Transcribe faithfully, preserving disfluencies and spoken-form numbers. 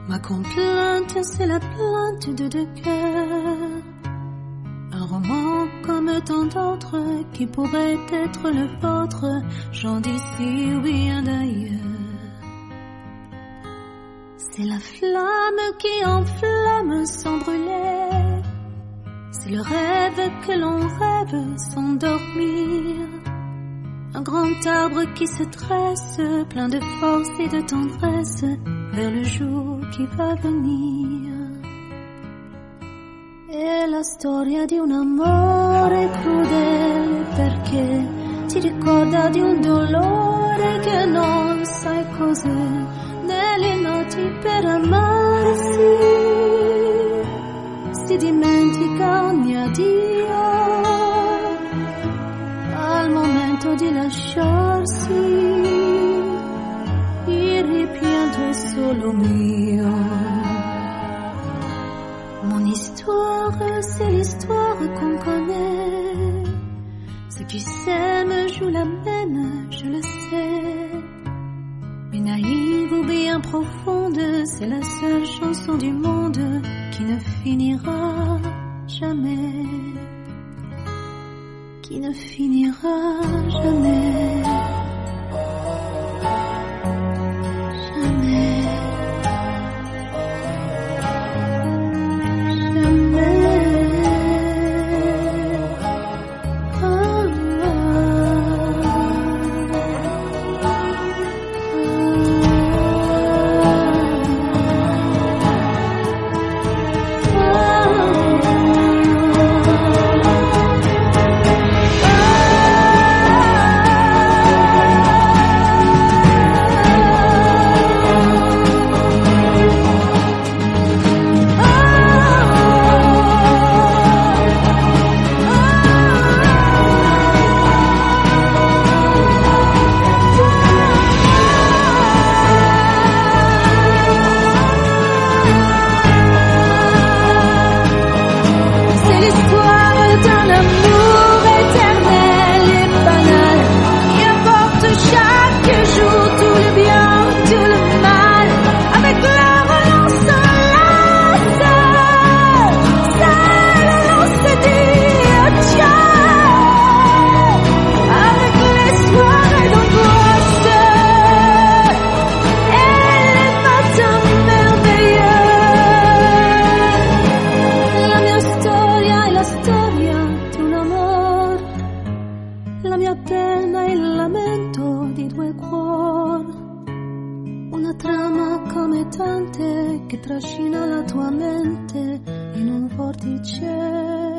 Ma complainte, c'est la plainte de deux cœurs. Un roman comme tant d'autres qui pourrait être le vôtre, gens d'ici ou bien d'ailleurs. C'est la flamme qui enflamme sans brûler. C'est le rêve que l'on rêve sans dormir. Un grand arbre qui se tresse, plein de force et de tendresse, vers le jour qui va venir. È la storia di un amore crudele perché ti ricorda di un dolore che non sai cos'è. Nelle notti per amarsi si dimentica ogni addio. Al momento di lasciarsi il rimpianto è solo mio. Mon histoire, c'est l'histoire qu'on connaît. Ceux qui s'aiment jouent la même, je le sais. Mais naïve ou bien profonde, c'est la seule chanson du monde qui ne finira jamais. Qui ne finira jamais. Che trascina la tua mente in un vortice